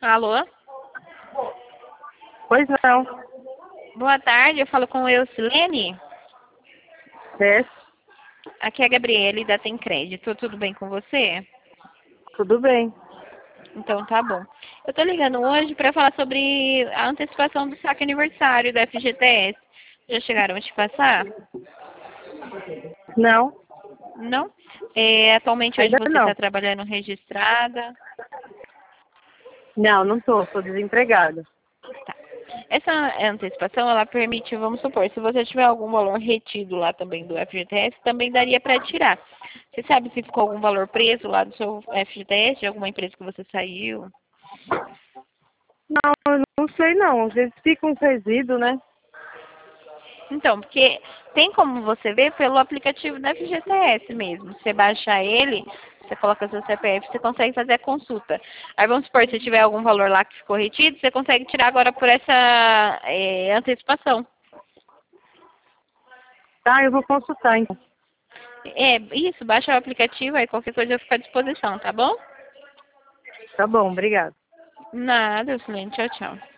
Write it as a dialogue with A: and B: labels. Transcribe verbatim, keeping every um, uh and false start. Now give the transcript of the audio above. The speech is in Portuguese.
A: Alô?
B: Pois não.
A: Boa tarde, eu falo com o Eucilene.
B: Certo?
A: Aqui é a Gabriele da Tem Crédito. Tudo bem com você?
B: Tudo bem.
A: Então tá bom. Eu tô ligando hoje para falar sobre a antecipação do saque aniversário da F G T S. Já chegaram a te passar?
B: Não,
A: Não? É, atualmente hoje
B: ainda
A: você
B: não.
A: está trabalhando registrada.
B: Não, não tô, sou desempregada.
A: Tá. Essa antecipação, ela permite, vamos supor, se você tiver algum valor retido lá também do F G T S, também daria para tirar. Você sabe se ficou algum valor preso lá do seu F G T S, de alguma empresa que você saiu?
B: Não, eu não sei não. Às vezes fica um resíduo, né?
A: Então, porque tem como você ver pelo aplicativo da F G T S mesmo. Você baixa ele, você coloca seu C P F, você consegue fazer a consulta. Aí vamos supor, se tiver algum valor lá que ficou retido, você consegue tirar agora por essa é, antecipação.
B: Tá, eu vou consultar então.
A: É, isso, baixa o aplicativo, aí qualquer coisa eu fico à disposição, tá bom?
B: Tá bom, obrigada.
A: Nada, excelente, tchau, tchau.